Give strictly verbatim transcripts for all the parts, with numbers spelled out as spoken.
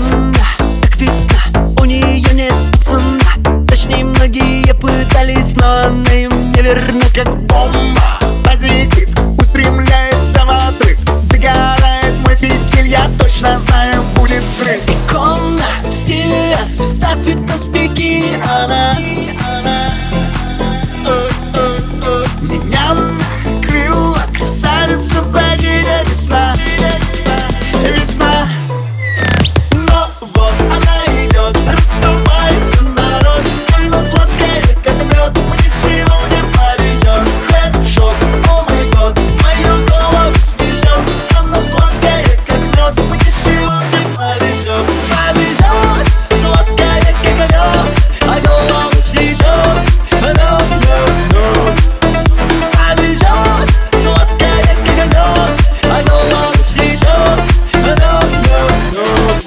Она как весна, у нее нет цена. Точнее, многие пытались, но она им не верна. Как бомба, позитив устремляется в отрыв. Догорает мой фитиль, я точно знаю, будет взрыв. Икона стиля, звезда фитнес-бикини. Она, она меня накрыла красавица, богиня весна. Весна. Но вот она идет, расступается народ. Она сладкая, как мед, мне сегодня повезет. Хэдшот, о май год, мою голову снесет. Она сладкая, как мед, мне сегодня повезет. Повезет, сладкая, как мед, а голову снесет. No, no, no. Повезет, сладкая, как мед, а голову снесет. No, no, no.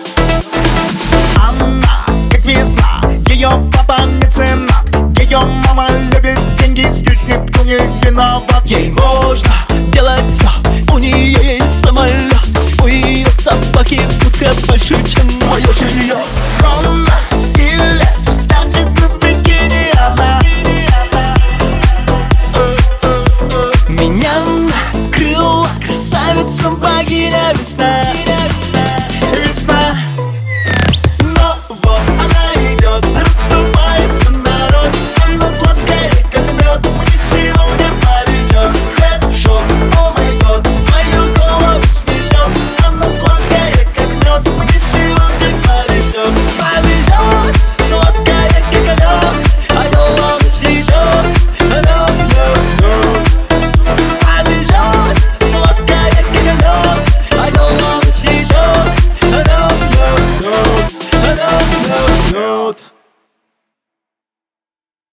Она как весна, ее папа меценат. Ее мама любит деньги, стючник, кто не виноват. Ей можно делать все, у нее есть самолет. У ее собаки будка больше, чем мое жилье. Икона стиля, звезда фитнес-бикини. Она Меня накрыла красавица, богиня весна.